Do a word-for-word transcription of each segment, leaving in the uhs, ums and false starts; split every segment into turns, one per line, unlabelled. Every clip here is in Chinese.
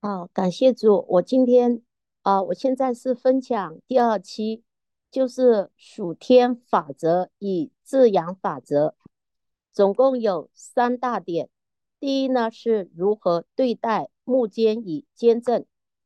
好，感谢主。我今天啊、我现在是分享第二期，就是属天法则与自然法则，总共有三大点。第一呢是如何对待木坚与坚正，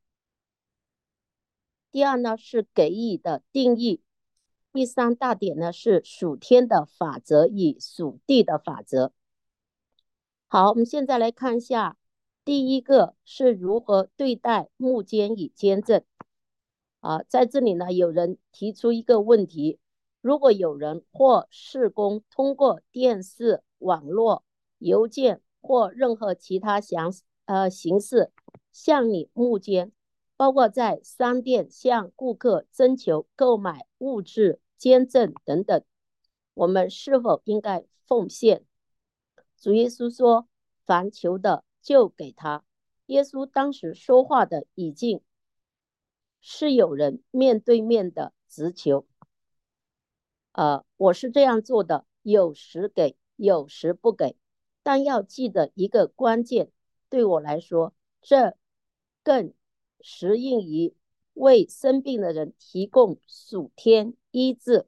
第二呢是给予的定义，第三大点呢是属天的法则与属地的法则。好，我们现在来看一下，第一个是如何对待木坚与坚正。啊，在这里呢，有人提出一个问题：如果有人或事工通过电视、网络、邮件或任何其他详呃形式向你募捐，包括在商店向顾客征求购买物质、捐赠等等，我们是否应该奉献？主耶稣说：凡求的就给他。耶稣当时说话的语境是有人面对面的直求，呃，我是这样做的，有时给，有时不给，但要记得一个关键，对我来说，这更适应于为生病的人提供属天医治。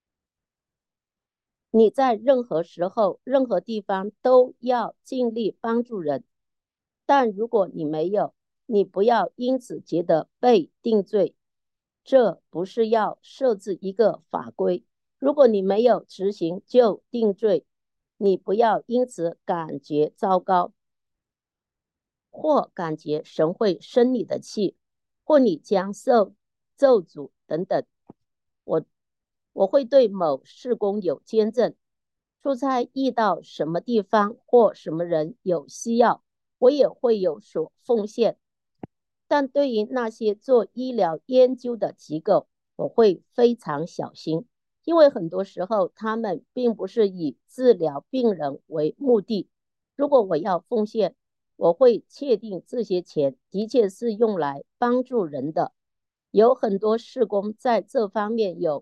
你在任何时候、任何地方都要尽力帮助人，但如果你没有，你不要因此觉得被定罪。这不是要设置一个法规，如果你没有执行就定罪，你不要因此感觉糟糕，或感觉神会生你的气，或你将受咒诅等等。我我会对某事工有见证，出差遇到什么地方或什么人有需要，我也会有所奉献。但对于那些做医疗研究的机构，我会非常小心，因为很多时候他们并不是以治疗病人为目的。如果我要奉献，我会确定这些钱的确是用来帮助人的。有很多事工在这方面有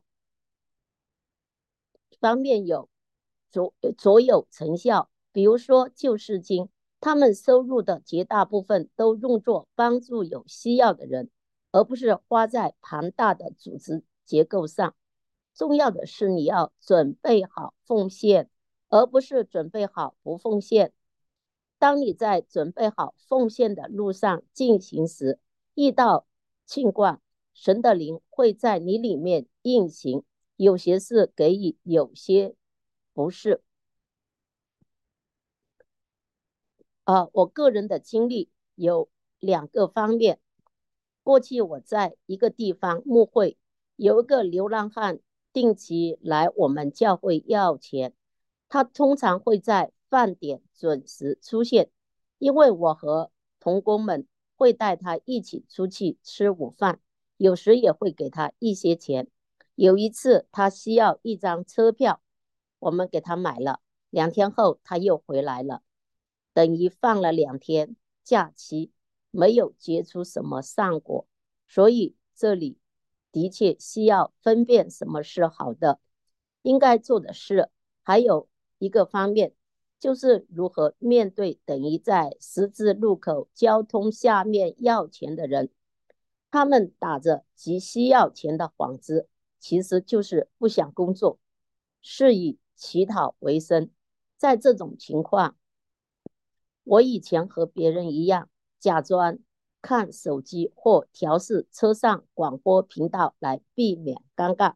方面有卓卓有成效，比如说救世经，他们收入的绝大部分都用作帮助有需要的人，而不是花在庞大的组织结构上。重要的是你要准备好奉献，而不是准备好不奉献。当你在准备好奉献的路上进行时，遇到情况，神的灵会在你里面运行，有些是给予，有些不是。呃，我个人的经历有两个方面。过去我在一个地方牧会，有一个流浪汉定期来我们教会要钱，他通常会在饭点准时出现，因为我和同工们会带他一起出去吃午饭，有时也会给他一些钱。有一次他需要一张车票，我们给他买了，两天后他又回来了，等于放了两天假期，没有结出什么善果，所以这里的确需要分辨什么是好的。应该做的事还有一个方面，就是如何面对等于在十字路口交通下面要钱的人，他们打着急需要钱的幌子，其实就是不想工作，是以乞讨为生。在这种情况，我以前和别人一样，假装看手机或调试车上广播频道来避免尴尬。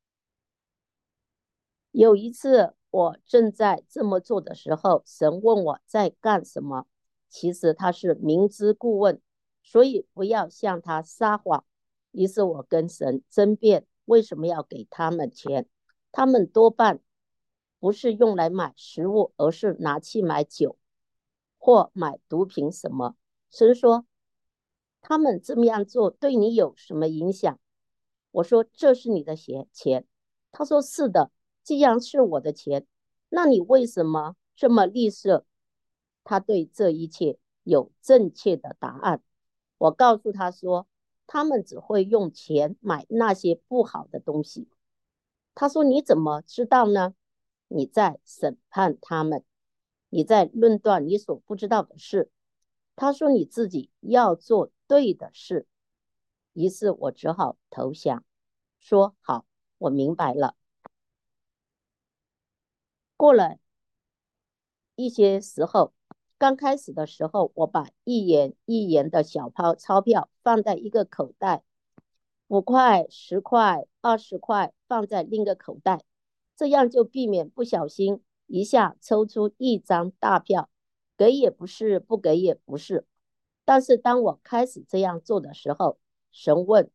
有一次，我正在这么做的时候，神问我在干什么。其实他是明知故问，所以不要向他撒谎。于是我跟神争辩，为什么要给他们钱？他们多半不是用来买食物，而是拿去买酒或买毒品什么。神说，他们这么样做对你有什么影响？我说这是你的钱。他说是的，既然是我的钱，那你为什么这么吝啬？他对这一切有正确的答案。我告诉他说，他们只会用钱买那些不好的东西。他说你怎么知道呢？你在审判他们，你在论断你所不知道的事。 他说你自己要做对的事。于是我只好投降，说好，我明白了。过了一些时候，刚开始的时候，我把一元一元的小钞钞票放在一个口袋，五块、十块、二十块放在另一个口袋，这样就避免不小心一下抽出一张大票，给也不是，不给也不是。但是当我开始这样做的时候，神问：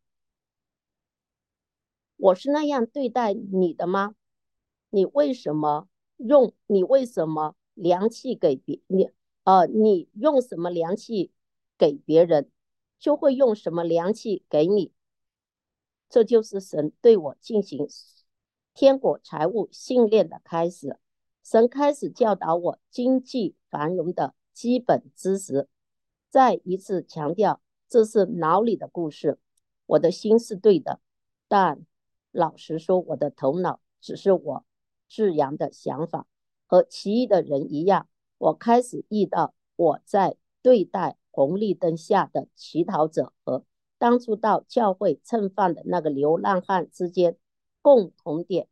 我是那样对待你的吗？你为什么用？你为什么量器给别你？呃，你用什么量器给别人，就会用什么量器给你。这就是神对我进行天国财务训练的开始。神开始教导我经济繁荣的基本知识。再一次强调，这是脑里的故事，我的心是对的，但老实说，我的头脑只是我自然的想法。和其余的人一样，我开始遇到我在对待红绿灯下的乞讨者和当初到教会蹭饭的那个流浪汉之间共同点。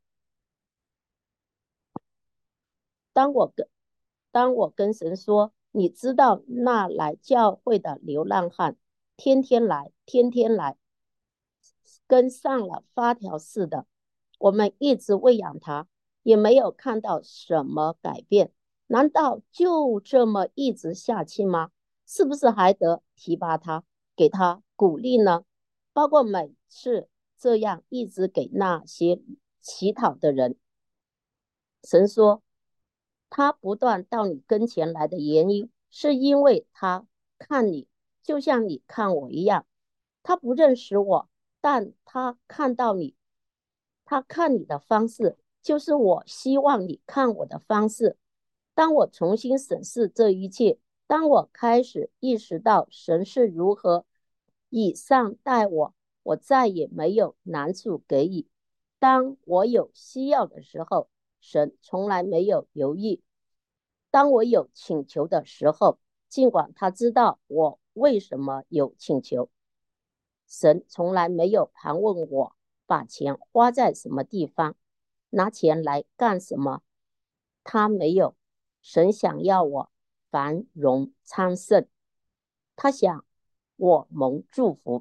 当我跟当我跟神说，你知道那来教会的流浪汉天天来，天天来，跟上了发条似的，我们一直喂养他，也没有看到什么改变。难道就这么一直下去吗？是不是还得提拔他，给他鼓励呢？包括每次这样一直给那些乞讨的人。神说，他不断到你跟前来的原因，是因为他看你就像你看我一样。他不认识我，但他看到你，他看你的方式，就是我希望你看我的方式。当我重新审视这一切，当我开始意识到神是如何以上待我，我再也没有难处给予。当我有需要的时候，神从来没有犹豫。当我有请求的时候，尽管他知道我为什么有请求，神从来没有盘问我把钱花在什么地方，拿钱来干什么。他没有。神想要我繁荣昌盛，他想我蒙祝福。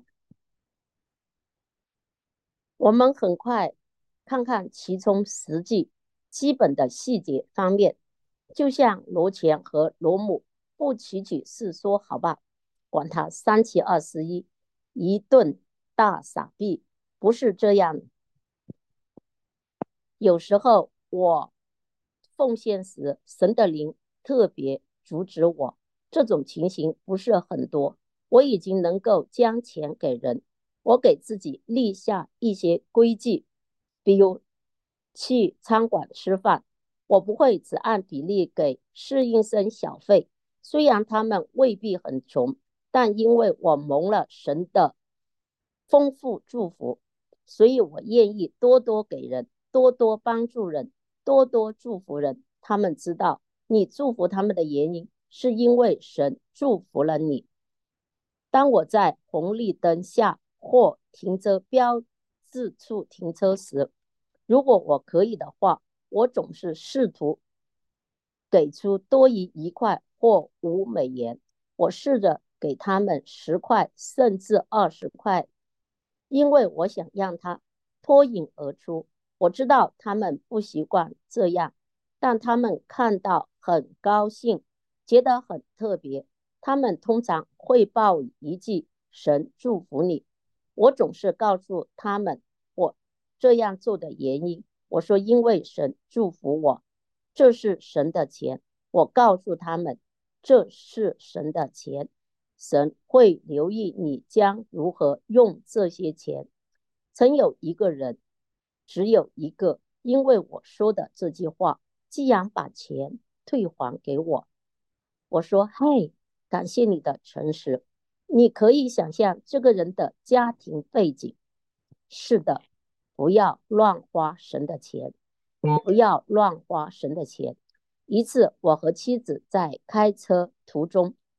我们很快看看其中实际基本的细节方面，就像罗钱和罗姆不提起是说好吧，管他三七二十一，一顿大傻逼，不是这样。有时候我奉献时，神的灵特别阻止我，这种情形不是很多。我已经能够将钱给人，我给自己立下一些规矩，比如去餐馆吃饭，我不会只按比例给侍应生小费，虽然他们未必很穷，但因为我蒙了神的丰富祝福，所以我愿意多多给人，多多帮助人，多多祝福人。他们知道你祝福他们的原因，是因为神祝福了你。当我在红绿灯下或停车标志处停车时，如果我可以的话，我总是试图给出多于一块或五美元。我试着给他们十块，甚至二十块，因为我想让他脱颖而出。我知道他们不习惯这样，但他们看到很高兴，觉得很特别。他们通常会报一句“神祝福你”。我总是告诉他们我这样做的原因。我说因为神祝福我，这是神的钱。我告诉他们这是神的钱，神会留意你将如何用这些钱。曾有一个人，只有一个，因为我说的这句话，既然把钱退还给我。我说嘿，感谢你的诚实。你可以想象这个人的家庭背景。是的，不要乱花神的钱，不要乱花神的钱。一次，我和妻子在开车途中，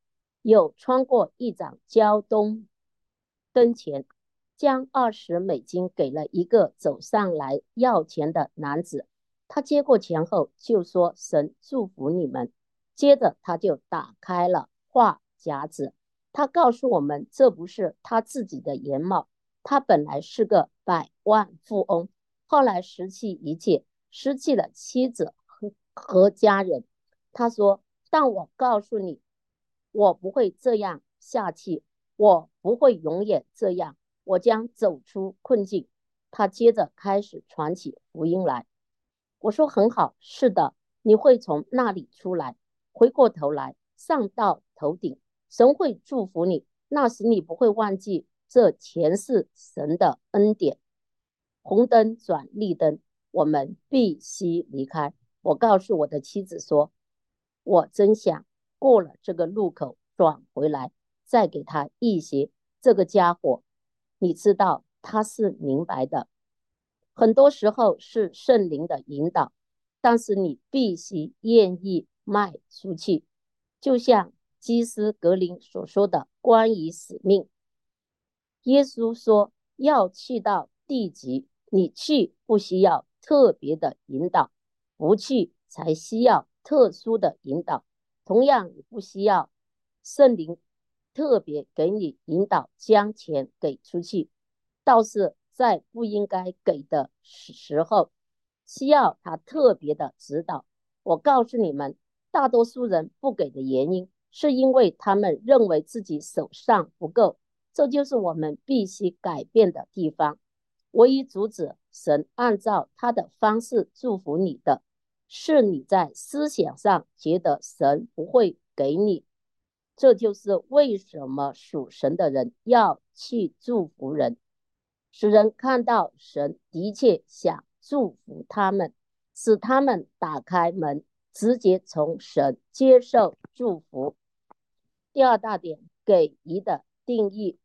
有穿过一盏交通灯前，将二十美金给了一个走上来要钱的男子。他接过钱后就说：神祝福你们。接着他就打开了话匣子，他告诉我们这不是他自己的原貌，他本来是个百万富翁，后来失去一切，失去了妻子和和家人。他说：但我告诉你，我不会这样下去，我不会永远这样，我将走出困境。他接着开始传起福音来。我说很好，是的，你会从那里出来，回过头来，上到头顶，神会祝福你，那时你不会忘记这全是神的恩典。红灯转绿灯，我们必须离开。我告诉我的妻子说，我真想过了这个路口转回来，再给他一些。这个家伙，你知道他是明白的，很多时候是圣灵的引导，但是你必须愿意迈出去。就像基斯格林所说的关于使命，耶稣说要去到地极，你去不需要特别的引导，不去才需要特殊的引导。同样，你不需要圣灵特别给你引导，将钱给出去，倒是在不应该给的时候，需要他特别的指导。我告诉你们，大多数人不给的原因，是因为他们认为自己手上不够。这就是我们必须改变的地方。唯一阻止神按照他的方式祝福你的，是你在思想上觉得神不会给你。这就是为什么属神的人要去祝福人，使人看到神的确想祝福他们，使他们打开门，直接从神接受祝福。第二大点，给予的定义。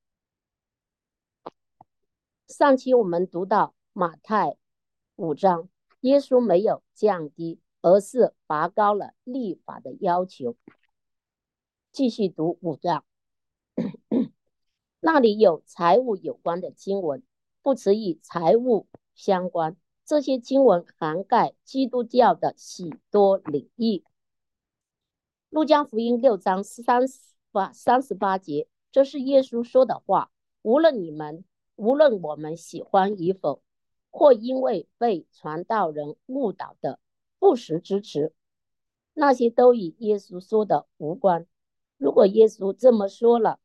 上期我们读到马太五章，耶稣没有降低，而是拔高了律法的要求。继续读五章，那里有财务有关的经文，不只与财务相关，这些经文涵盖基督教的许多领域。路加福音六章三十八节，这是耶稣说的话：无论你们无论我们喜欢与否，或因为被传道人误导的不实支持，那些都与耶稣说的无关。如果耶稣这么说了，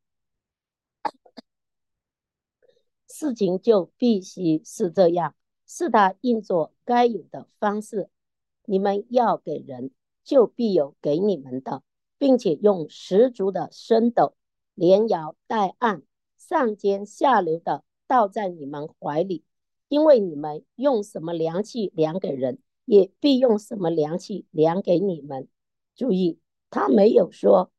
事情就必须是这样，是他运作该有的方式。你们要给人，就必有给你们的，并且用十足的升斗，连摇带按，上尖下流的倒在你们怀里，因为你们用什么量器量给人，也必用什么量器量给你们。注意，他没有说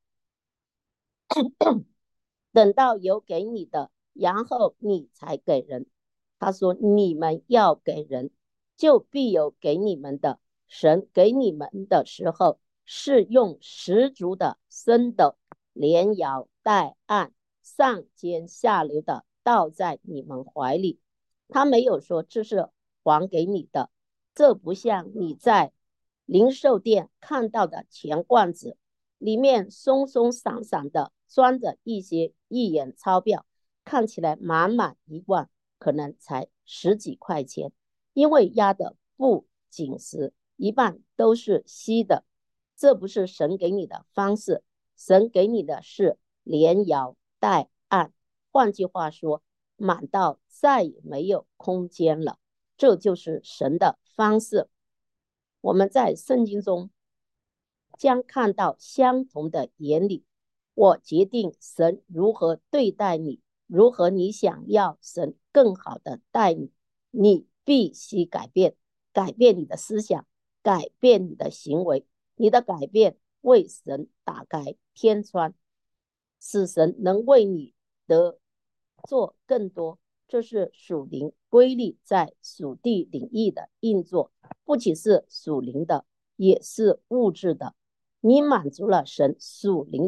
等到有给你的，然后你才给人。他说你们要给人，就必有给你们的。神给你们的时候，是用十足的升斗，连摇带按，上尖下流的倒在你们怀里。他没有说这是还给你的，这不像你在零售店看到的钱罐子，里面松松散散的装着一些一元钞票，看起来满满一罐，可能才十几块钱，因为压的不紧实，一半都是稀的。这不是神给你的方式，神给你的是连摇带按，换句话说，满到再也没有空间了。这就是神的方式。我们在圣经中将看到相同的原理。我决定神如何对待你，如何你想要神更好的待你，你必须改变，改变你的思想，改变你的行为。你的改变为神打开天窗，使神能为你得做更多。这是属灵规律在属地领域的运作，不仅是属灵的，也是物质的。你满足了神属灵的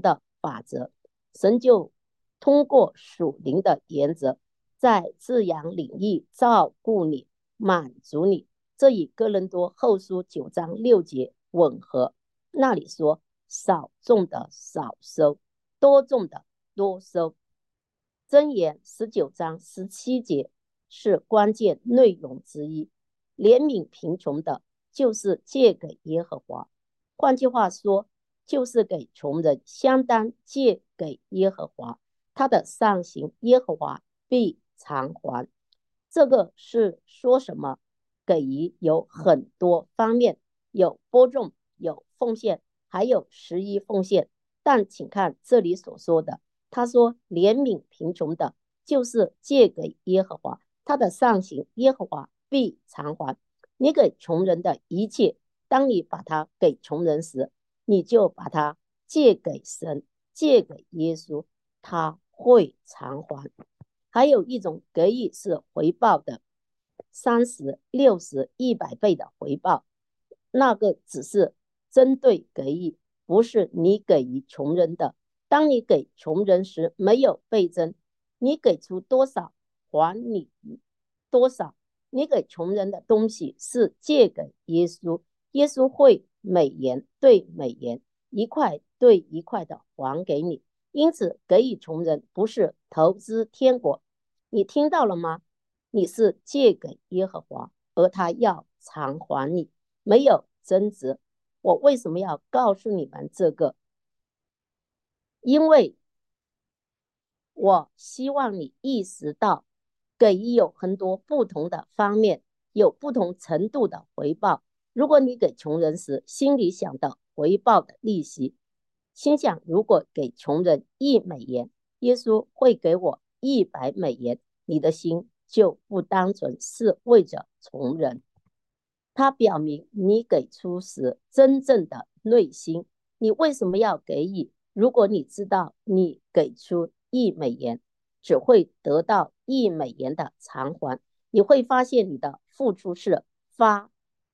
法则，神就通过属灵的原则，在自然领域照顾你，满足你。这与哥林多后书九章六节吻合。那里说，少种的少收，多种的多收。箴言十九章十七节是关键内容之一。怜悯贫穷的，就是借给耶和华。换句话说，就是给穷人，相当借给耶和华，他的善行耶和华必偿还。这个是说什么？给予有很多方面，有播种，有奉献，还有十一奉献。但请看这里所说的，他说怜悯贫穷的，就是借给耶和华，他的善行耶和华必偿还。你给穷人的一切，当你把它给穷人时，你就把它借给神，借给耶稣，他会偿还。还有一种给予是回报的，三十、六十、一百倍的回报，那个只是针对给予，不是你给予穷人的。当你给穷人时，没有倍增，你给出多少，还你多少。你给穷人的东西是借给耶稣，耶稣会美元对美元，一块对一块的还给你。因此，给予穷人不是投资天国。你听到了吗？你是借给耶和华，而他要偿还你，没有增值。我为什么要告诉你们这个？因为我希望你意识到，给予有很多不同的方面，有不同程度的回报。如果你给穷人时，心里想的回报的利息，心想如果给穷人一美元，耶稣会给我一百美元，你的心就不单纯是为着穷人。它表明你给出时真正的内心。你为什么要给予？如果你知道你给出一美元，只会得到一美元的偿还，你会发现你的付出是发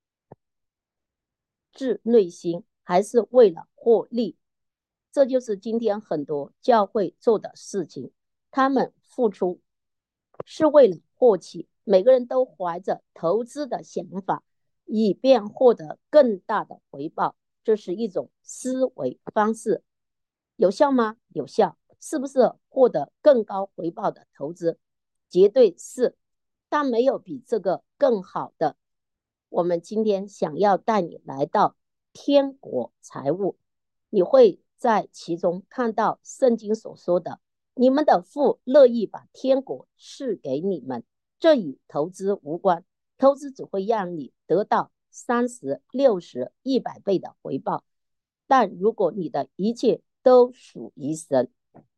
自内心，还是为了获利。这就是今天很多教会做的事情，他们付出是为了获取，每个人都怀着投资的想法，以便获得更大的回报。这是一种思维方式，有效吗？有效。是不是获得更高回报的投资？绝对是，但没有比这个更好的。我们今天想要带你来到天国财务，你会在其中看到圣经所说的，你们的父乐意把天国赐给你们。这与投资无关，投资只会让你得到三十、六十、一百倍的回报。但如果你的一切都属于神，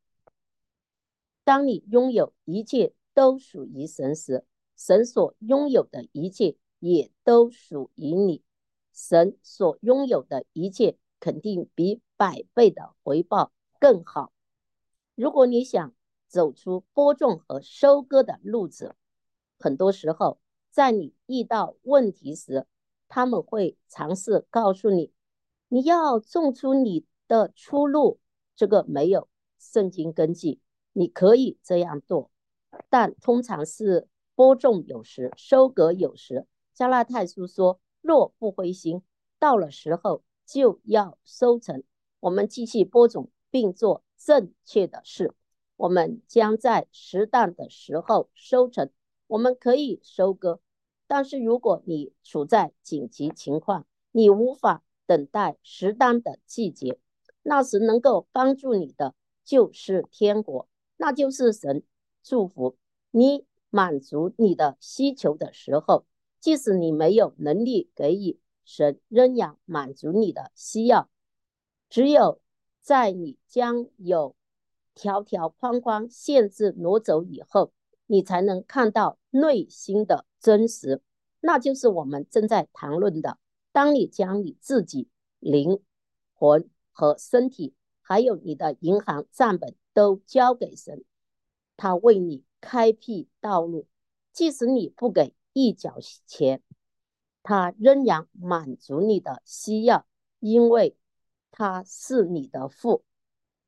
当你拥有一切都属于神时，神所拥有的一切也都属于你。神所拥有的一切肯定比百倍的回报更好。如果你想走出播种和收割的路子，很多时候在你遇到问题时，他们会尝试告诉你，你要种出你的出路。这个没有圣经根据，你可以这样做，但通常是播种有时，收割有时。加拉太书说，若不灰心，到了时候就要收成。我们继续播种并做正确的事，我们将在适当的时候收成。我们可以收割，但是如果你处在紧急情况，你无法等待适当的季节，那时能够帮助你的就是天国，那就是神祝福你满足你的需求的时候，即使你没有能力给予，神仍然满足你的需要。只有在你将有条条框框限制挪走以后，你才能看到内心的真实，那就是我们正在谈论的。当你将你自己灵魂和身体还有你的银行账本都交给神，他为你开辟道路，即使你不给一角钱，他仍然满足你的需要，因为他是你的父，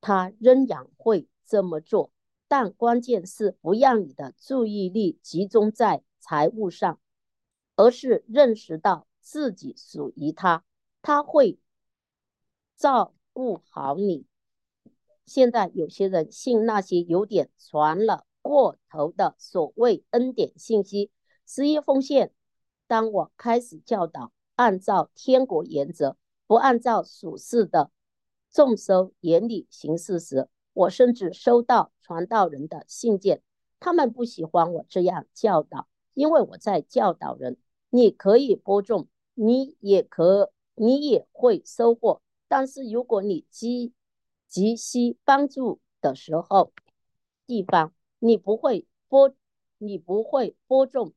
他仍然会这么做。但关键是不让你的注意力集中在财务上，而是认识到自己属于他，他会照顾好你。现在有些人信那些有点传了过头的所谓恩典信息，十一奉献。当我开始教导按照天国原则，不按照属世的众收原理行事时，我甚至收到传道人的信件，他们不喜欢我这样教导，因为我在教导人，你可以播种，你也可你也会收获，但是如果你急急需帮助的时候，地方你不会播你不会播种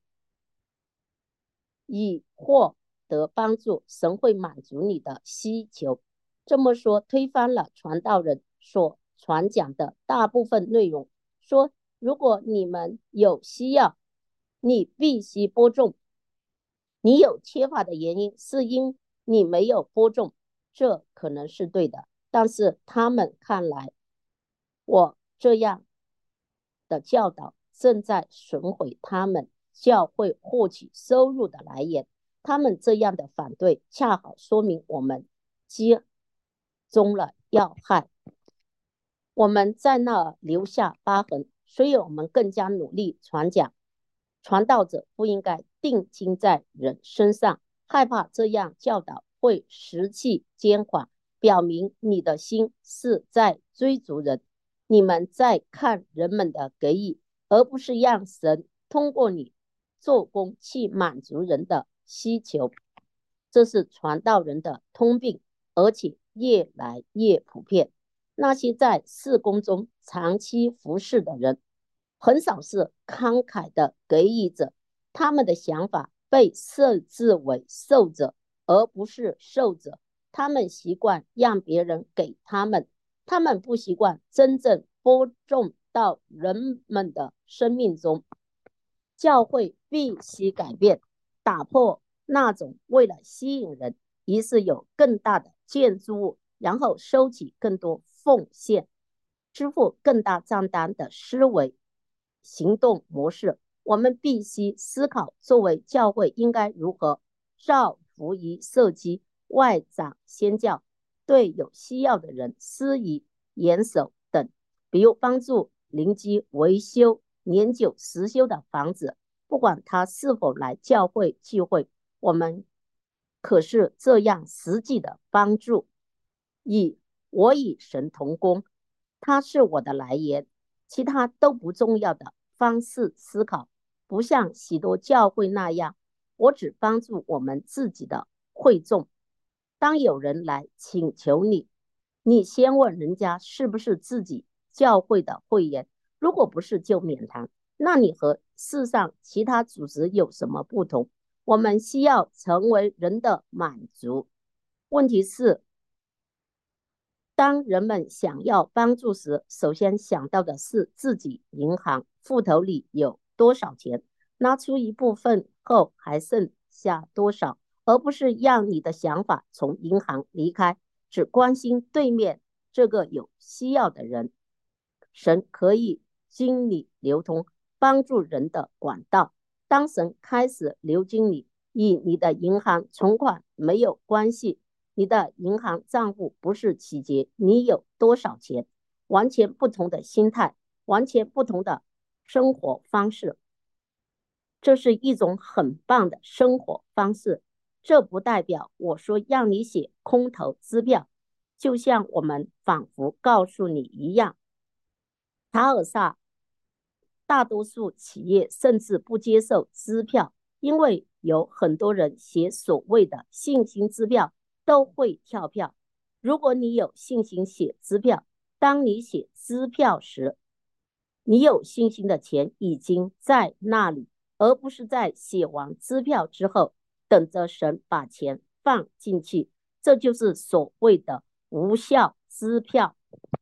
以获得帮助，神会满足你的需求。这么说推翻了传道人所传讲的大部分内容，说如果你们有需要，你必须播种，你有缺乏的原因是因你没有播种，这可能是对的，但是他们看来，我这样的教导正在损毁他们教会获取收入的来源。他们这样的反对恰好说明我们击中了要害，我们在那儿留下疤痕，所以我们更加努力传讲。传道者不应该定睛在人身上，害怕这样教导会失去监管，表明你的心是在追逐人，你们在看人们的给予，而不是让神通过你做工去满足人的需求。这是传道人的通病，而且越来越普遍。那些在事工中长期服侍的人，很少是慷慨的给予者，他们的想法被设置为受者，而不是受者。他们习惯让别人给他们，他们不习惯真正播种到人们的生命中。教会必须改变，打破那种为了吸引人，于是有更大的建筑物，然后收取更多奉献，支付更大账单的思维行动模式。我们必须思考，作为教会应该如何造福于社区、外长宣教，对有需要的人施以援手等，比如帮助邻居维修年久失修的房子，不管他是否来教会聚会，我们可是这样实际的帮助。以我与神同工，他是我的来源，其他都不重要的方式思考，不像许多教会那样，我只帮助我们自己的会众。当有人来请求你，你先问人家是不是自己教会的会员，如果不是就免谈。那你和世上其他组织有什么不同？我们需要成为人的满足。问题是，当人们想要帮助时，首先想到的是自己银行户头里有多少钱，拿出一部分后还剩下多少，而不是让你的想法从银行离开，只关心对面这个有需要的人。神可以经理流通帮助人的管道，当神开始流经你，与你的银行存款没有关系。你的银行账户不是取决你有多少钱，完全不同的心态，完全不同的生活方式。这是一种很棒的生活方式，这不代表我说让你写空头支票，就像我们仿佛告诉你一样。塔尔萨大多数企业甚至不接受支票，因为有很多人写所谓的信心支票都会跳票。如果你有信心写支票，当你写支票时，你有信心的钱已经在那里，而不是在写完支票之后等着神把钱放进去。这就是所谓的无效支票。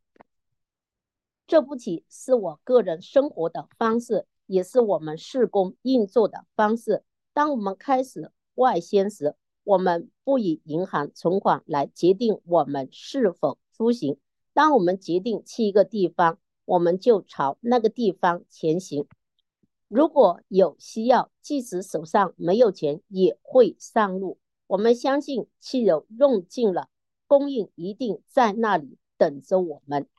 这不仅是我个人生活的方式，也是我们事工运作的方式。当我们开始外宣时，我们不以银行存款来决定我们是否出行， 当我们决定去一个地方，我们就朝那个地方前行。如果有需要，即使手上没有钱，也会上路。我们相信汽油用尽了，供应一定在那里等着我们。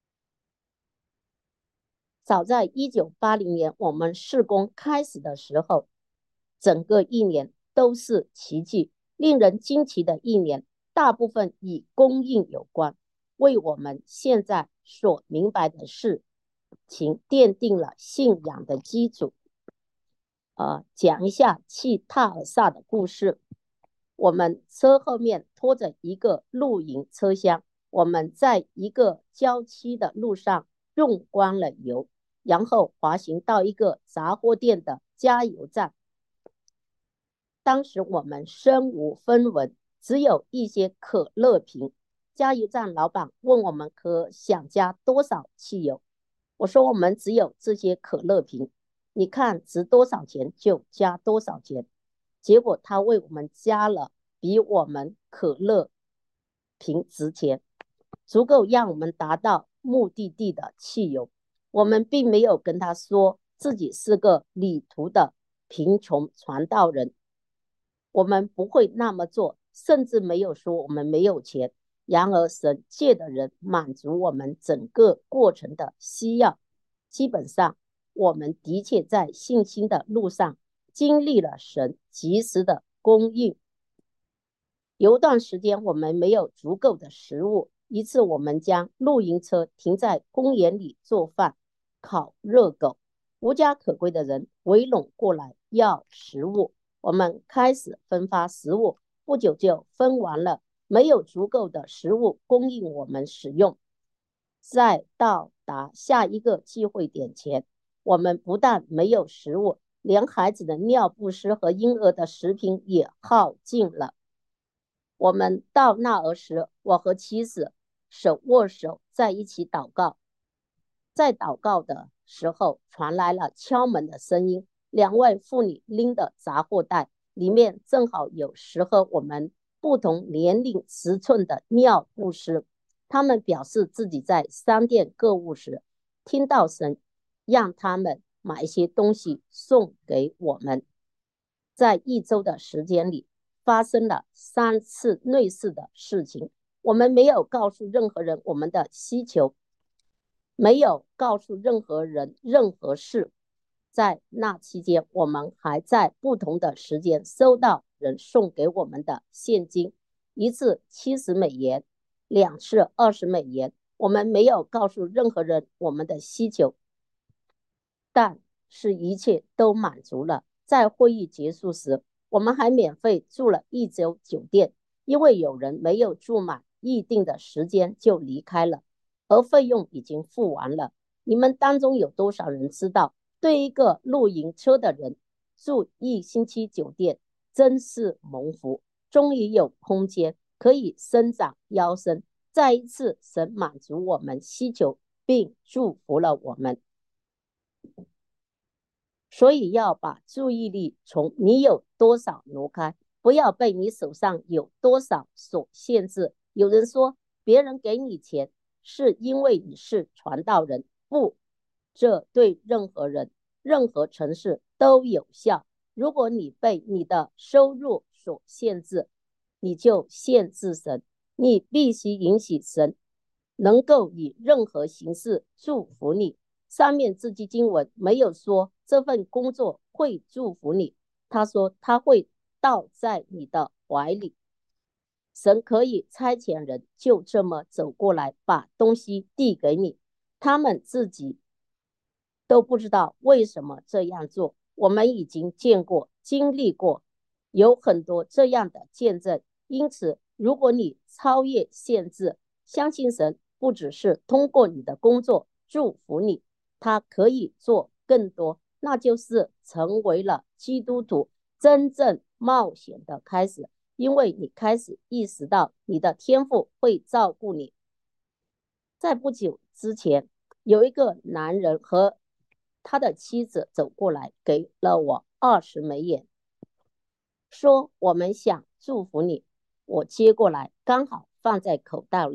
早在一九八零年，我们施工开始的时候，整个一年都是奇迹，令人惊奇的一年，大部分与供应有关，为我们现在所明白的事情奠定了信仰的基础。呃，讲一下去塔尔萨的故事。我们车后面拖着一个露营车厢，我们在一个郊区的路上用光了油，然后滑行到一个杂货店的加油站。当时我们身无分文，只有一些可乐瓶。加油站老板问我们可想加多少汽油，我说我们只有这些可乐瓶，你看值多少钱就加多少钱。结果他为我们加了比我们可乐瓶值钱，足够让我们达到目的地的汽油。我们并没有跟他说自己是个旅途的贫穷传道人，我们不会那么做，甚至没有说我们没有钱。然而神借的人满足我们整个过程的需要。基本上我们的确在信心的路上经历了神及时的供应。有段时间我们没有足够的食物，一次我们将露营车停在公园里做饭，烤热狗，无家可归的人围拢过来要食物，我们开始分发食物，不久就分完了，没有足够的食物供应我们使用。在到达下一个聚会点前，我们不但没有食物，连孩子的尿不湿和婴儿的食品也耗尽了。我们到那儿时，我和妻子手握手在一起祷告。在祷告的时候，传来了敲门的声音。两位妇女拎的杂货袋，里面正好有十盒我们不同年龄尺寸的尿不湿。他们表示自己在商店购物时，听到神让他们买一些东西送给我们。在一周的时间里，发生了三次类似的事情。我们没有告诉任何人我们的需求，没有告诉任何人任何事。在那期间，我们还在不同的时间收到人送给我们的现金，一次七十美元，两次二十美元。我们没有告诉任何人我们的需求，但是一切都满足了。在会议结束时，我们还免费住了一周酒店，因为有人没有住满预定的时间就离开了，而费用已经付完了。你们当中有多少人知道，对一个露营车的人住一星期酒店真是蒙福，终于有空间可以伸展腰身。再一次，神满足我们需求，并祝福了我们。所以要把注意力从你有多少挪开，不要被你手上有多少所限制。有人说别人给你钱是因为你是传道人，不，这对任何人任何城市都有效。如果你被你的收入所限制，你就限制神。你必须允许神能够以任何形式祝福你。上面这句经文没有说这份工作会祝福你，他说他会倒在你的怀里。神可以差遣人就这么走过来，把东西递给你，他们自己都不知道为什么这样做。我们已经见过、经历过，有很多这样的见证。因此，如果你超越限制，相信神不只是通过你的工作祝福你，他可以做更多，那就是成为了基督徒真正冒险的开始。因为你开始意识到你的天父会照顾你。在不久之前，有一个男人和他的妻子走过来，给了我二十美元，说我们想祝福你。我接过来，刚好放在口袋里，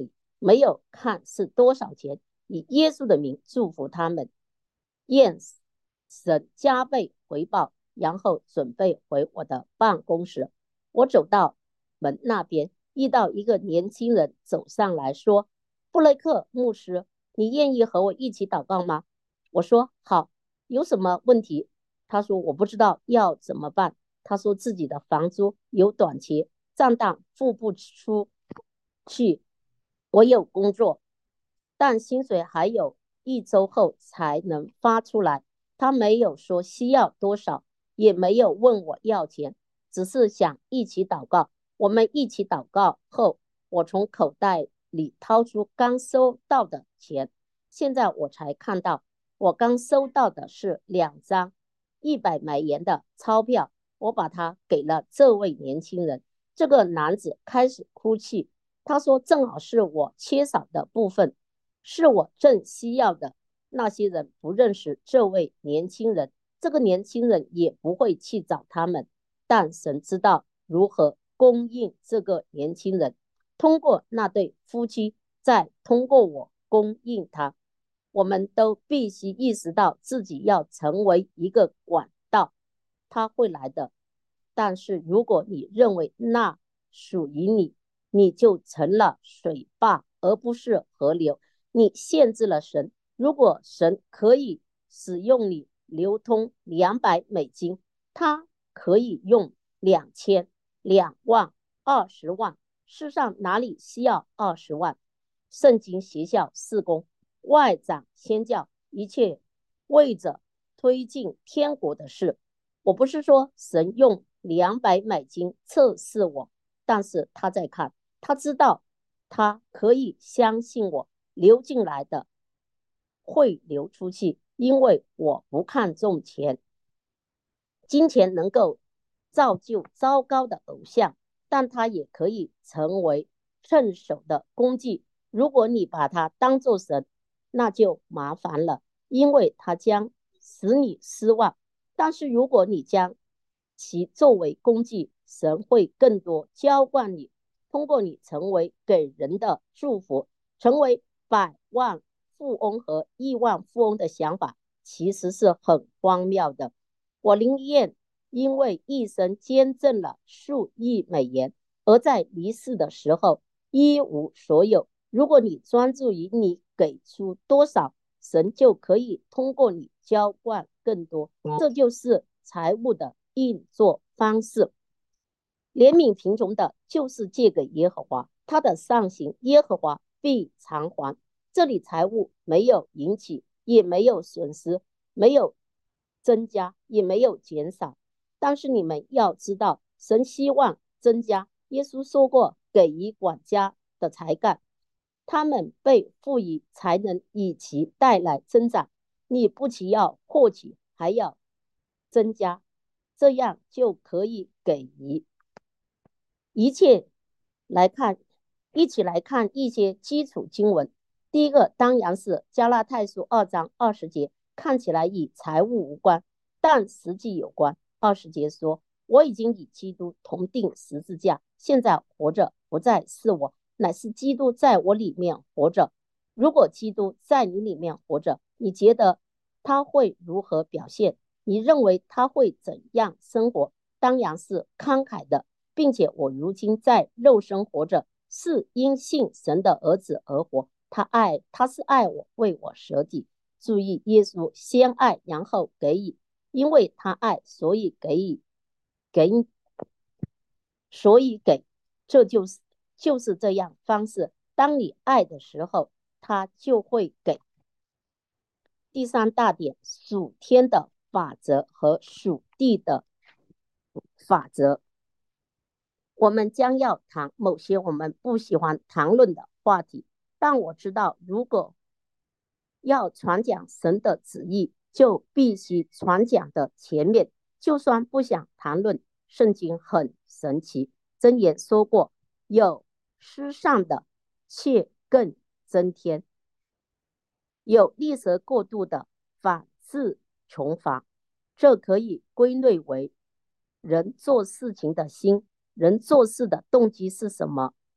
没有看是多少钱，以耶稣的名祝福他们，愿神加倍回报，然后准备回我的办公室。我走到门那边，遇到一个年轻人走上来说：布雷克牧师，你愿意和我一起祷告吗？我说好，有什么问题？他说我不知道要怎么办。他说自己的房租有短缺，账单付不出去。我有工作，但薪水还有一周后才能发出来。他没有说需要多少，也没有问我要钱，只是想一起祷告。我们一起祷告后，我从口袋里掏出刚收到的钱。现在我才看到，我刚收到的是两张一百美元的钞票。我把它给了这位年轻人。这个男子开始哭泣，他说正好是我缺少的部分，是我正需要的。那些人不认识这位年轻人，这个年轻人也不会去找他们，但神知道如何供应这个年轻人，通过那对夫妻，再通过我供应他。我们都必须意识到自己要成为一个管道，他会来的。但是如果你认为那属于你，你就成了水坝，而不是河流。你限制了神。如果神可以使用你流通两百美金，他可以用两千、两万、二十万。世上哪里需要二十万？圣经学校事工，外长宣教，一切为着推进天国的事。我不是说神用两百美金测试我，但是他在看，他知道他可以相信我，流进来的会流出去，因为我不看重钱。金钱能够造就糟糕的偶像，但它也可以成为趁手的工具。如果你把它当作神，那就麻烦了，因为它将使你失望。但是如果你将其作为工具，神会更多浇灌你，通过你成为给人的祝福。成为百万富翁和亿万富翁的想法其实是很荒谬的。我宁愿因为一生捐赠了数亿美元，而在离世的时候一无所有。如果你专注于你给出多少，神就可以通过你浇灌更多。这就是财务的运作方式。怜悯贫穷的，就是借给耶和华，他的上行耶和华必偿还。这里财物没有引起，也没有损失，没有增加，也没有减少。但是你们要知道，神希望增加。耶稣说过，给予管家的才干，他们被赋予才能以其带来增长。你不chỉ要获取，还要增加，这样就可以给予。一切来看，一起来看一些基础经文。第一个当然是加拉太书二章二十节，看起来与财务无关，但实际有关。二十节说：我已经与基督同定十字架，现在活着不再是我，乃是基督在我里面活着。如果基督在你里面活着，你觉得他会如何表现？你认为他会怎样生活？当然是慷慨的，并且我如今在肉身活着，是因信神的儿子而活。他爱，他是爱我，为我舍己。注意，耶稣先爱，然后给予，因为他爱，所以给予，给，所以给，这就是就是这样方式。当你爱的时候，他就会给。第三大点，属天的法则和属地的法则。我们将要谈某些我们不喜欢谈论的话题，但我知道，如果要传讲神的旨意，就必须传讲的前面。就算不想谈论，圣经很神奇。箴言说过，有失上的，却更增添；有利蛇过度的，反致穷乏。这可以归类为人做事情的心。人做事的动机是什么？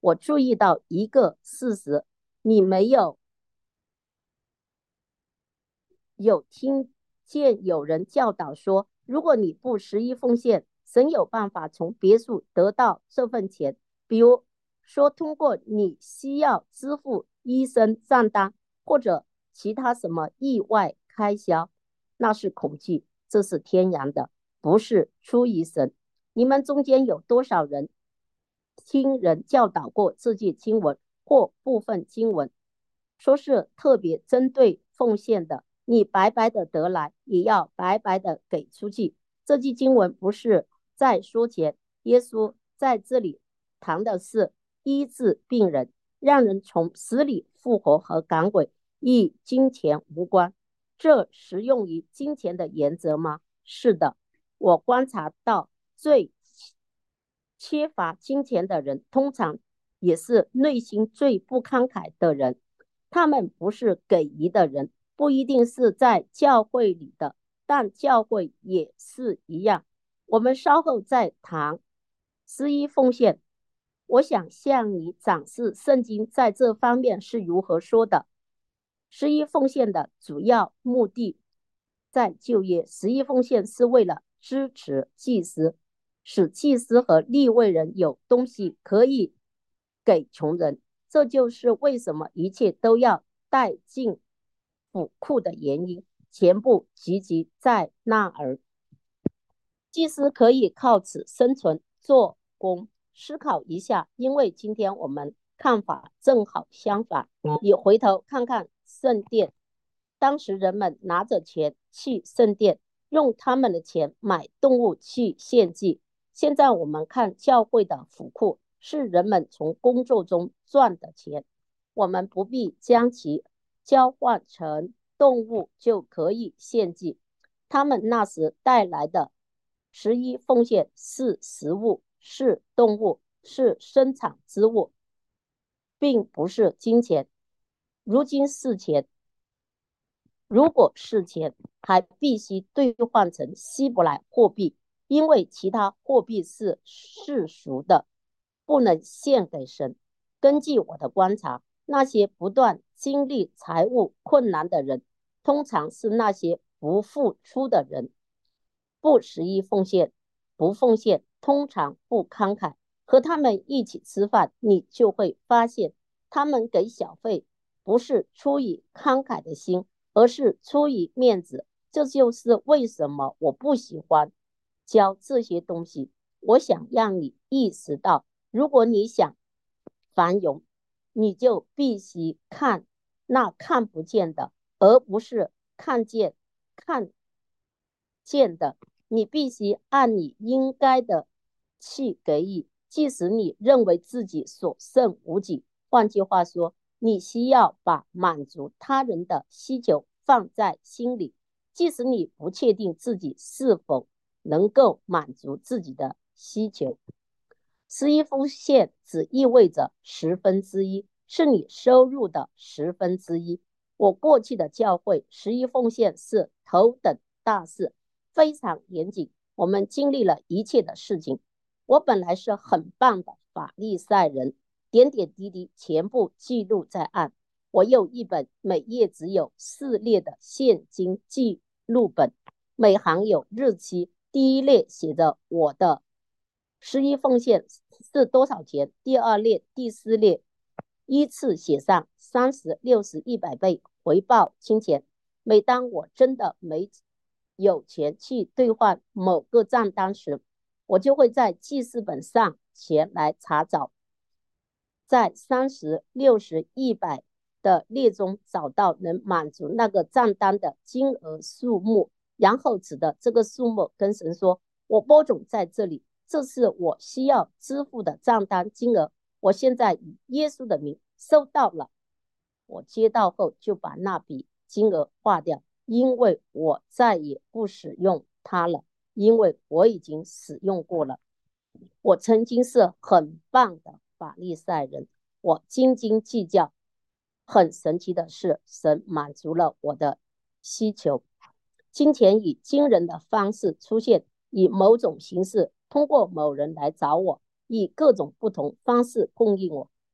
我注意到一个事实，你没有有听见有人教导说，如果你不十一奉献，神有办法从别处得到这份钱，比如说通过你需要支付医生账单或者其他什么意外开销，那是恐惧，这是天然的，不是出于神。你们中间有多少人听人教导过这句经文或部分经文，说是特别针对奉献的？你白白的得来，也要白白的给出去。这句经文不是在说钱，耶稣在这里谈的是医治病人，让人从死里复活和赶鬼，与金钱无关。这适用于金钱的原则吗？是的，我观察到最缺乏金钱的人，通常也是内心最不慷慨的人。他们不是给予的人，不一定是在教会里的，但教会也是一样。我们稍后再谈十一奉献。我想向你展示圣经在这方面是如何说的。十一奉献的主要目的，在旧约，十一奉献是为了支持祭司，使祭司和利未人有东西可以给穷人。这就是为什么一切都要带进府库的原因，全部集集在那儿。祭司可以靠此生存做工。思考一下，因为今天我们看法正好相反。你回头看看圣殿，当时人们拿着钱去圣殿，用他们的钱买动物去献祭。现在我们看教会的府库，是人们从工作中赚的钱，我们不必将其交换成动物就可以献祭。他们那时带来的十一奉献是食物，是动物，是生产之物，并不是金钱。如今是钱，如果是钱，还必须兑换成希伯来货币，因为其他货币是世俗的，不能献给神。根据我的观察，那些不断经历财务困难的人，通常是那些不付出的人。不十一奉献，不奉献，通常不慷慨。和他们一起吃饭，你就会发现，他们给小费不是出于慷慨的心，而是出于面子。这就是为什么我不喜欢教这些东西。我想让你意识到，如果你想繁荣，你就必须看那看不见的，而不是看见看见的。你必须按你应该的去给予，即使你认为自己所剩无几。换句话说，你需要把满足他人的需求放在心里，即使你不确定自己是否能够满足自己的需求。十一奉献只意味着十分之一，是你收入的十分之一。我过去的教会十一奉献是头等大事，非常严谨，我们经历了一切的事情。我本来是很棒的法利赛人，点点滴滴全部记录在案。我有一本每页只有四列的现金记录本，每行有日期，第一列写着我的十一奉献是多少钱，第二列、第四列依次写上三十、六十、一百倍回报金钱。每当我真的没有钱去兑换某个账单时，我就会在记事本上前来查找，在三十、六十、一百的列中找到能满足那个账单的金额数目，然后指的这个数目跟神说：“我播种在这里，这是我需要支付的账单金额，我现在以耶稣的名收到了。”我接到后就把那笔金额划掉，因为我再也不使用它了，因为我已经使用过了。我曾经是很棒的法利赛人，我斤斤计较。很神奇的是，神满足了我的需求。金钱以惊人的方式出现，以某种形式通过某人来找我，以各种不同方式供应我。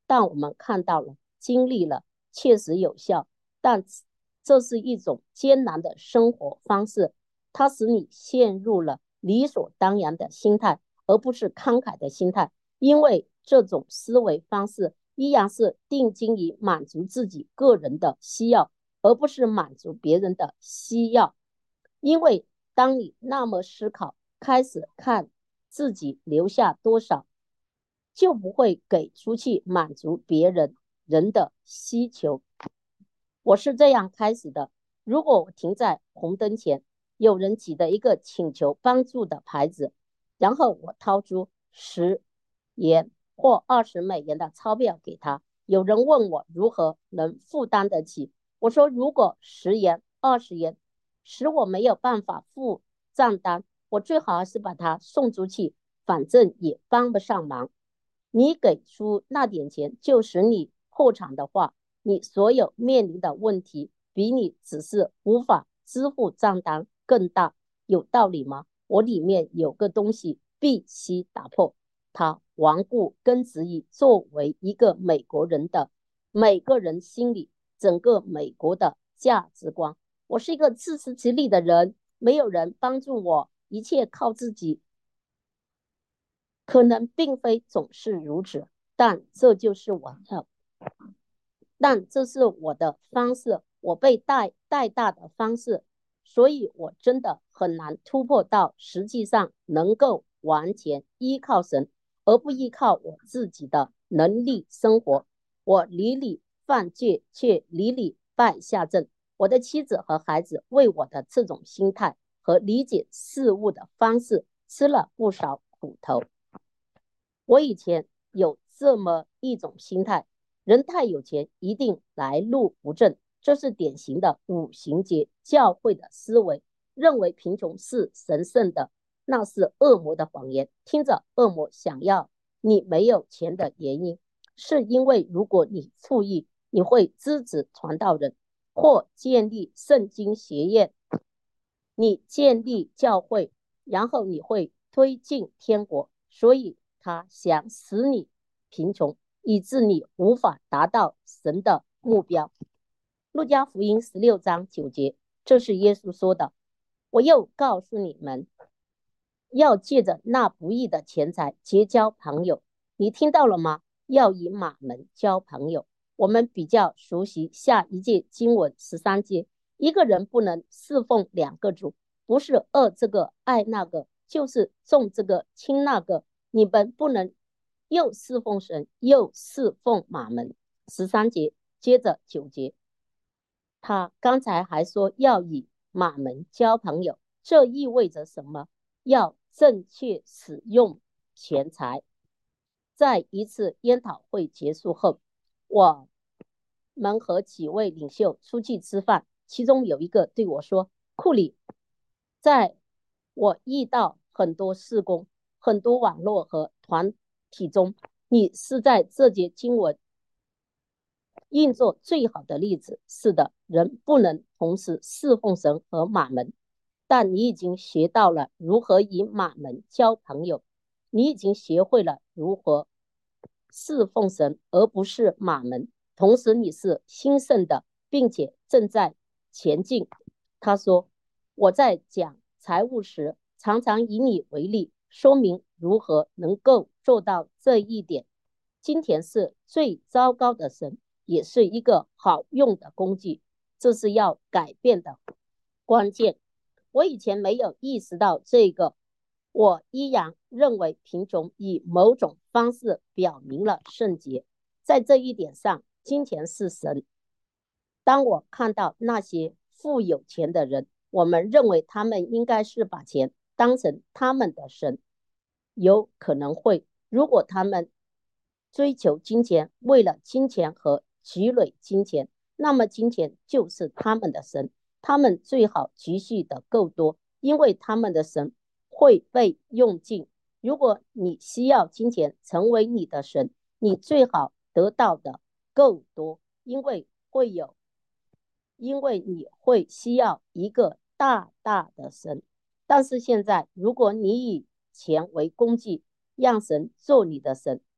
但我们看到了，经历了，确实有效，但这是一种艰难的生活方式，它使你陷入了理所当然的心态，而不是慷慨的心态。因为这种思维方式依然是定睛于满足自己个人的需要，而不是满足别人的需要。因为当你那么思考，开始看自己留下多少，就不会给出去满足别人人的需求。我是这样开始的：如果我停在红灯前，有人举的一个请求帮助的牌子，然后我掏出十元或二十美元的钞票给他，有人问我如何能负担得起，我说如果十元、二十元使我没有办法付账单，我最好还是把它送出去，反正也帮不上忙。你给出那点钱就使你破产的话，你所有面临的问题比你只是无法支付账单更大，有道理吗？我里面有个东西必须打破，它顽固根植于作为一个美国人的每个人心里，整个美国的价值观。我是一个自食其力的人，没有人帮助我，一切靠自己。可能并非总是如此，但这就是我的，但这是我的方式，我被带带大的方式，所以我真的很难突破到实际上能够完全依靠神，而不依靠我自己的能力生活。我屡屡犯罪，却屡屡败下阵。我的妻子和孩子为我的这种心态和理解事物的方式吃了不少苦头。我以前有这么一种心态，人太有钱一定来路不正，这是典型的五行节教会的思维，认为贫穷是神圣的，那是恶魔的谎言。听着，恶魔想要你没有钱的原因，是因为如果你富裕，你会支持传道人或建立圣经学院，你建立教会，然后你会推进天国，所以他想使你贫穷，以致你无法达到神的目标。路加福音十六章九节，这是耶稣说的。我又告诉你们，要借着那不义的钱财结交朋友。你听到了吗？要以马门交朋友。我们比较熟悉下一节经文十三节，一个人不能侍奉两个主，不是恶这个爱那个，就是重这个轻那个。你们不能又侍奉神又侍奉马门。十三节接着九节，他刚才还说要以马门交朋友，这意味着什么？要正确使用钱财。在一次研讨会结束后，我们和几位领袖出去吃饭，其中有一个对我说：库里，在我遇到很多事工、很多网络和团体中，你是在这节经文运作最好的例子。是的，人不能同时侍奉神和马门，但你已经学到了如何与马门交朋友，你已经学会了如何侍奉神，而不是马门。同时，你是兴盛的，并且正在前进。他说：“我在讲财务时，常常以你为例，说明如何能够做到这一点。金钱是最糟糕的神，也是一个好用的工具，这是要改变的关键。我以前没有意识到这个，我依然认为贫穷以某种方式表明了圣洁。在这一点上，金钱是神。当我看到那些富有钱的人，我们认为他们应该是把钱当成他们的神，有可能会，如果他们追求金钱，为了金钱和积累金钱，那么金钱就是他们的神。他们最好积蓄的够多，因为他们的神会被用尽。如果你需要金钱成为你的神，你最好得到的够多，因为会有，因为你会需要一个大大的神。但是现在，如果你以钱为工具，让神做你的神，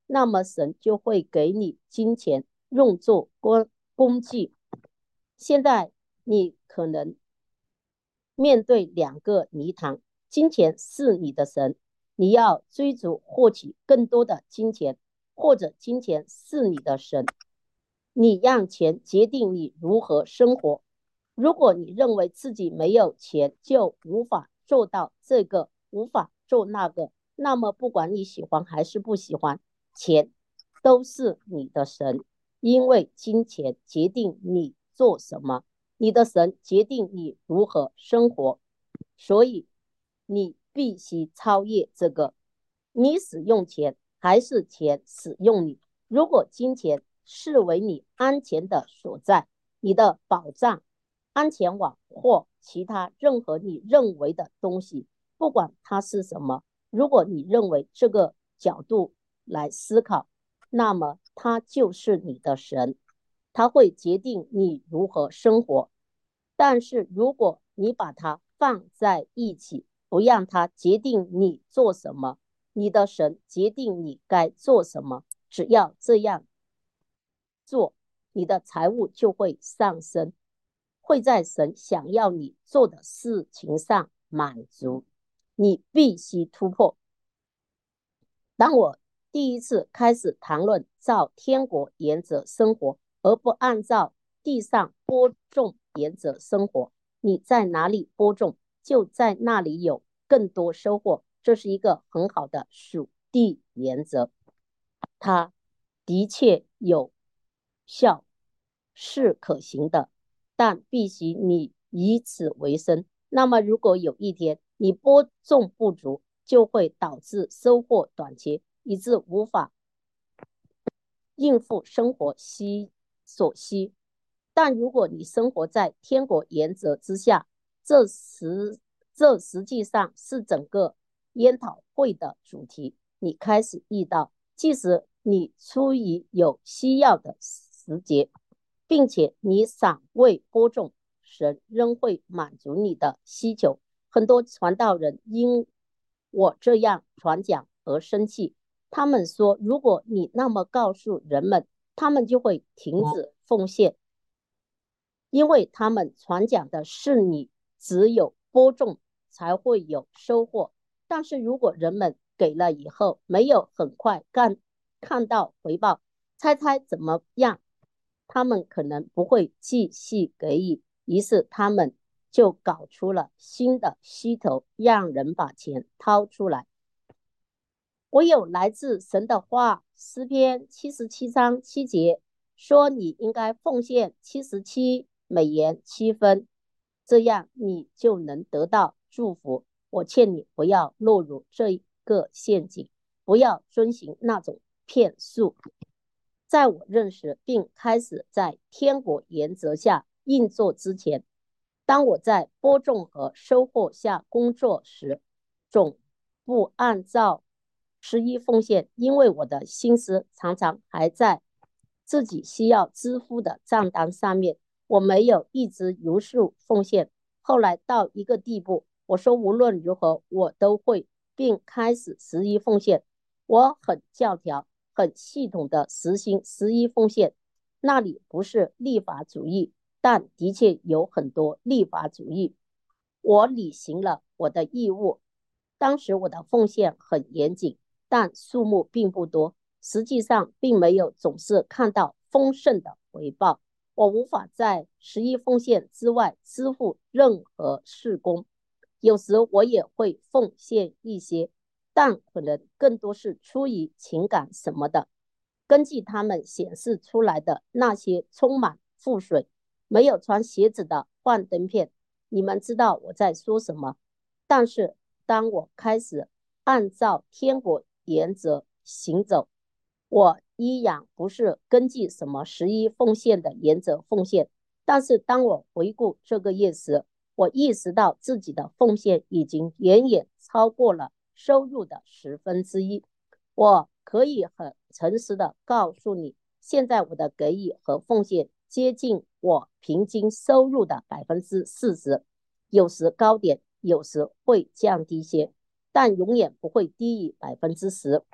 那么神就会给你金钱用作工工具。现在你可能面对两个泥塘，金钱是你的神，你要追逐获取更多的金钱，或者金钱是你的神，你让钱决定你如何生活。如果你认为自己没有钱就无法做到这个，无法做那个，那么不管你喜欢还是不喜欢，钱都是你的神，因为金钱决定你做什么，你的神决定你如何生活。所以你必须超越这个，你使用钱还是钱使用你。如果金钱视为你安全的所在，你的保障、安全网或其他任何你认为的东西，不管它是什么，如果你认为这个角度来思考，那么它就是你的神，它会决定你如何生活。但是如果你把它放在一起，不让它决定你做什么，你的神决定你该做什么，只要这样做，你的财务就会上升，会在神想要你做的事情上满足。你必须突破。当我第一次开始谈论照天国原则生活，而不按照地上播种原则生活，你在哪里播种，就在那里有更多收获。这是一个很好的属地原则，它的确有效，是可行的，但必须你以此为生。那么如果有一天你播种不足，就会导致收获短缺，以致无法应付生活需所需。但如果你生活在天国原则之下，这实这实际上是整个研讨会的主题。你开始遇到，即使你出于有需要的时节，并且你尚未播种，神仍会满足你的需求。很多传道人因我这样传讲而生气，他们说，如果你那么告诉人们，他们就会停止奉献，因为他们传讲的是你只有播种才会有收获。但是如果人们给了以后没有很快看看到回报，猜猜怎么样？他们可能不会继续给予，于是他们就搞出了新的噱头，让人把钱掏出来。我有来自神的话，诗篇七十七章七节说，你应该奉献七十七美元七分，这样你就能得到祝福。我劝你不要落入这个陷阱，不要遵循那种骗术。在我认识并开始在天国原则下运作之前，当我在播种和收获下工作时，总不按照十一奉献，因为我的心思常常还在自己需要支付的账单上面，我没有一直如数奉献。后来到一个地步，我说无论如何我都会，并开始十一奉献。我很教条、很系统的实行十一奉献，那里不是立法主义，但的确有很多立法主义。我履行了我的义务，当时我的奉献很严谨，但数目并不多，实际上并没有总是看到丰盛的回报。我无法在十一奉献之外支付任何事工，有时我也会奉献一些，但可能更多是出于情感什么的。根据他们显示出来的那些充满覆水、没有穿鞋子的幻灯片，你们知道我在说什么。但是当我开始按照天国原则行走，我依然不是根据什么十一奉献的原则奉献。但是当我回顾这个月时，我意识到自己的奉献已经远远超过了收入的十分之一。我可以很诚实的告诉你，现在我的给予和奉献接近我平均收入的百分之四十，有时高点，有时会降低些，但永远不会低于百分之十。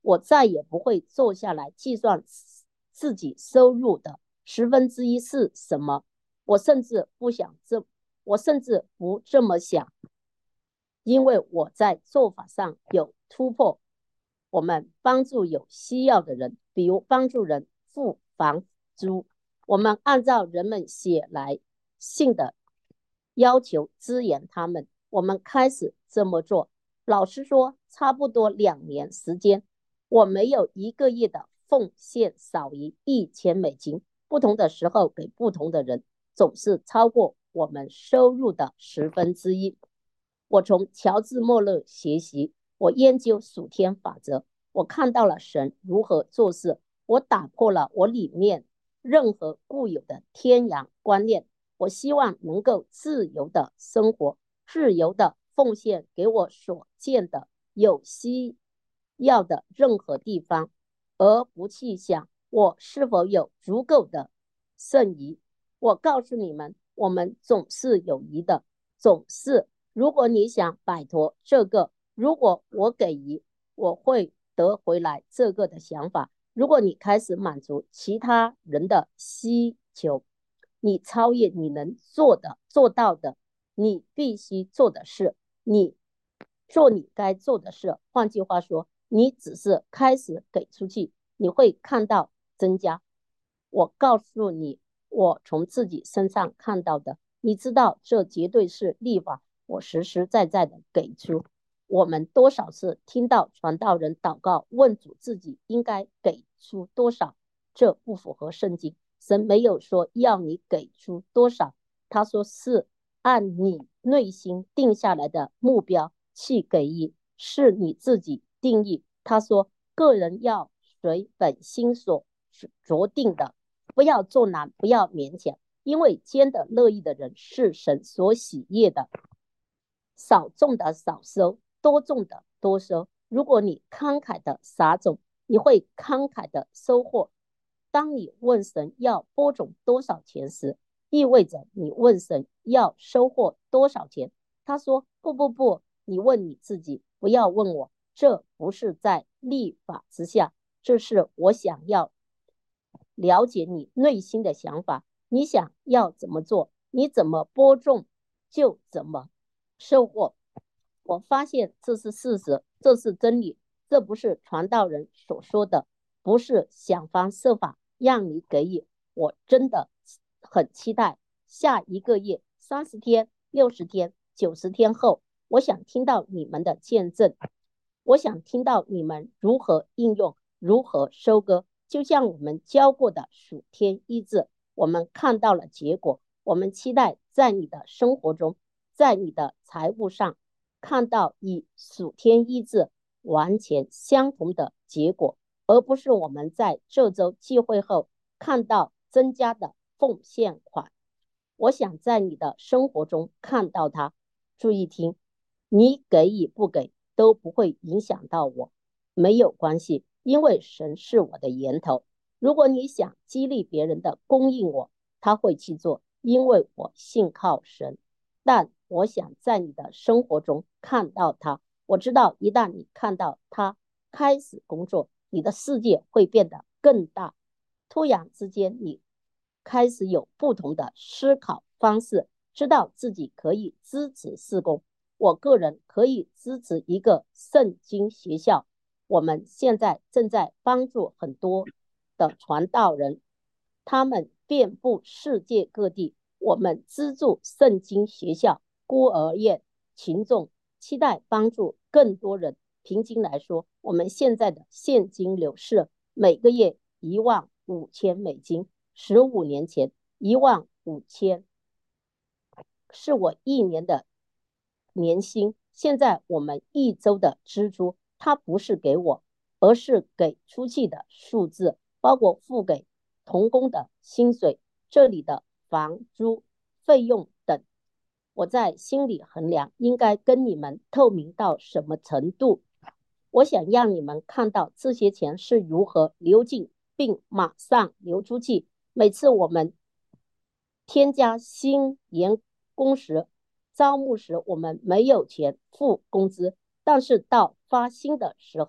我再也不会坐下来计算自己收入的十分之一是什么。我甚至不想这，我甚至不这么想，因为我在做法上有突破。我们帮助有需要的人，比如帮助人付房租，我们按照人们写来信的要求支援他们。我们开始这么做，老实说，差不多两年时间，我没有一个月的奉献少于一千美金，不同的时候给不同的人，总是超过我们收入的十分之一。我从乔治·莫勒学习，我研究属天法则，我看到了神如何做事，我打破了我里面任何固有的天然观念。我希望能够自由的生活，自由的奉献给我所见的有需要的任何地方，而不去想我是否有足够的剩余。我告诉你们，我们总是有余的，总是。如果你想摆脱这个，如果我给予，我会得回来这个的想法，如果你开始满足其他人的需求，你超越你能做的做到的，你必须做的事，你做你该做的事。换句话说，你只是开始给出去，你会看到增加。我告诉你，我从自己身上看到的，你知道，这绝对是律法。我实实在在的给出。我们多少次听到传道人祷告，问主自己应该给出多少？这不符合圣经。神没有说要你给出多少，他说是按你内心定下来的目标去给予，是你自己定义。他说个人要随本心所酌定的，不要做难，不要勉强，因为兼得乐意的人是神所喜悦的。少种的少收，多种的多收。如果你慷慨的撒种，你会慷慨的收获。当你问神要播种多少钱时，意味着你问神要收获多少钱。他说不不不，你问你自己，不要问我，这不是在律法之下，这是我想要了解你内心的想法。你想要怎么做，你怎么播种就怎么收获。我发现这是事实，这是真理，这不是传道人所说的，不是想方设法让你给予。我真的很期待下一个月三十天、六十天、九十天后，我想听到你们的见证，我想听到你们如何应用，如何收割。就像我们教过的属天医治，我们看到了结果，我们期待在你的生活中，在你的财务上看到与属天医治完全相同的结果，而不是我们在这周聚会后看到增加的奉献款。我想在你的生活中看到它。注意听，你给与不给都不会影响到我，没有关系，因为神是我的源头。如果你想激励别人的供应我，他会去做，因为我信靠神。但我想在你的生活中看到他，我知道一旦你看到他开始工作，你的世界会变得更大。突然之间，你开始有不同的思考方式，知道自己可以支持事工。我个人可以支持一个圣经学校，我们现在正在帮助很多的传道人，他们遍布世界各地。我们资助圣经学校、孤儿院、群众，期待帮助更多人。平均来说，我们现在的现金流是每个月一万五千美金，十五年前一万五千是我一年的年薪。现在我们一周的支出，它不是给我，而是给出去的数字，包括付给童工的薪水，这里的房租费用等。我在心里衡量应该跟你们透明到什么程度。我想让你们看到这些钱是如何流进并马上流出去。每次我们添加新员工时，招募时我们没有钱付工资，但是到发薪的时候，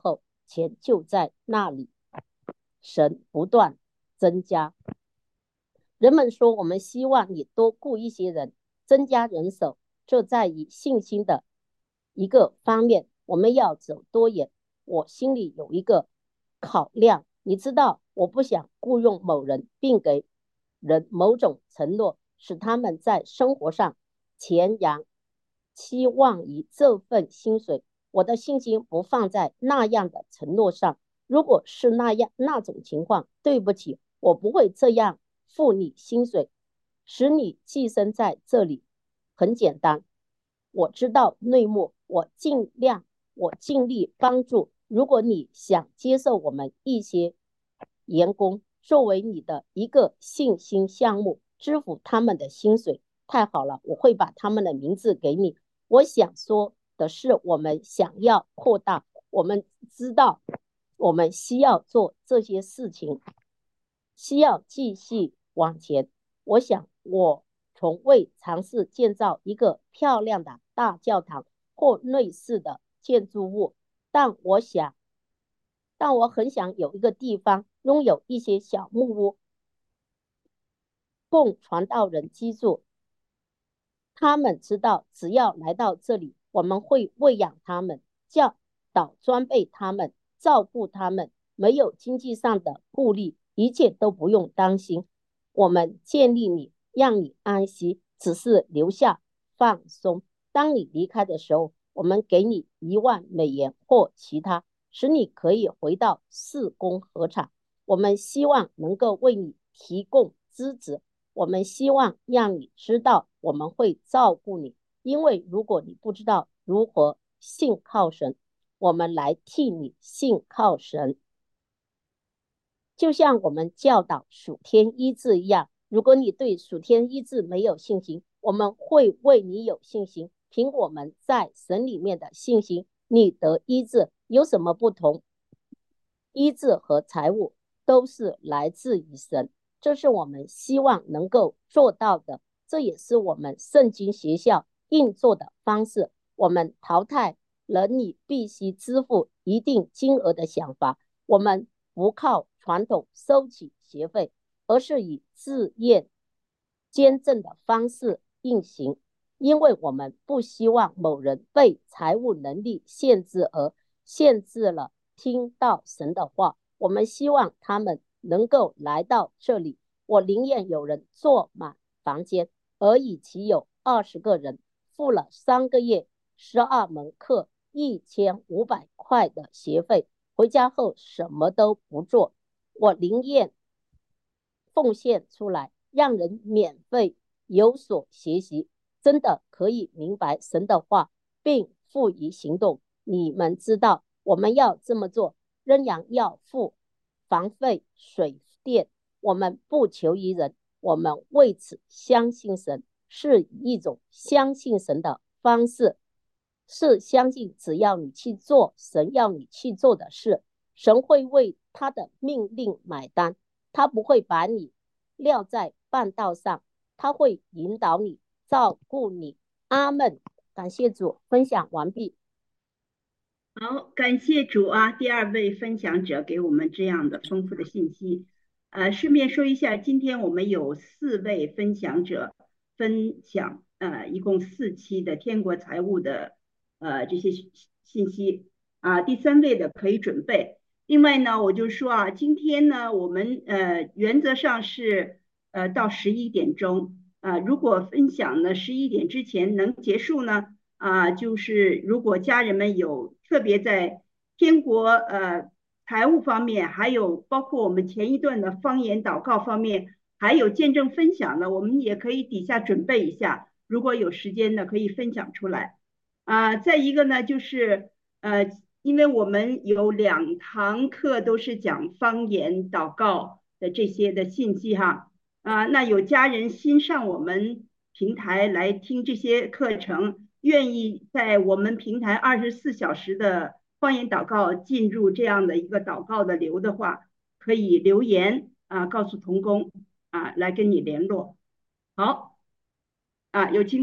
钱就在那里。神不断增加。人们说我们希望你多雇一些人，增加人手，这在于信心的一个方面。我们要走多远？我心里有一个考量，你知道，我不想雇佣某人，并给人某种承诺，使他们在生活上前扬，期望于这份薪水。我的信心不放在那样的承诺上。如果是那样那种情况，对不起，我不会这样付你薪水，使你寄生在这里。很简单，我知道内幕，我尽量，我尽力帮助。如果你想接受我们一些员工作为你的一个信心项目，支付他们的薪水，太好了，我会把他们的名字给你。我想说的是，我们想要扩大，我们知道我们需要做这些事情，需要继续往前。我想我从未尝试建造一个漂亮的大教堂或类似的建筑物，但我想，但我很想有一个地方拥有一些小木屋，供传道人居住。他们知道，只要来到这里，我们会喂养他们，教导装备他们，照顾他们，没有经济上的顾虑，一切都不用担心。我们建立你，让你安息，只是留下放松。当你离开的时候，我们给你一万美元或其他，使你可以回到事工合场。我们希望能够为你提供支持。我们希望让你知道我们会照顾你，因为如果你不知道如何信靠神，我们来替你信靠神。就像我们教导属天医治一样，如果你对属天医治没有信心，我们会为你有信心。凭我们在神里面的信心，你得医治有什么不同？医治和财务都是来自于神，这是我们希望能够做到的，这也是我们圣经学校运作的方式。我们淘汰了你必须支付一定金额的想法，我们不靠传统收取学费，而是以自愿捐赠的方式运行，因为我们不希望某人被财务能力限制而限制了听到神的话。我们希望他们能够来到这里。我宁愿有人坐满房间，而与其有二十个人付了三个月十二门课一千五百块的学费，回家后什么都不做。我宁愿奉献出来，让人免费有所学习，真的可以明白神的话，并付于行动。你们知道我们要这么做，仍然要付房费、水电。我们不求于人，我们为此相信神，是一种相信神的方式，是相信只要你去做神要你去做的事，神会为他的命令买单。他不会把你撂在半道上，他会引导你，照顾你。阿们。感谢主，分享完毕。
好，感谢主啊！第二位分享者给我们这样的丰富的信息。呃，顺便说一下，今天我们有四位分享者分享，呃，一共四期的天国财务的呃这些信息啊、呃。第三位的可以准备。另外呢，我就说啊，今天呢，我们呃原则上是呃到十一点钟，呃，如果分享呢十一点之前能结束呢。啊，就是如果家人们有特别在天国呃财务方面，还有包括我们前一段的方言祷告方面，还有见证分享呢，我们也可以底下准备一下，如果有时间呢，可以分享出来。啊，再一个呢，就是呃，因为我们有两堂课都是讲方言祷告的这些的信息哈，啊，那有家人新上我们平台来听这些课程，愿意在我们平台二十四小时的方言祷告进入这样的一个祷告的流的话，可以留言啊，告诉童工啊，来跟你联络。好啊，有请。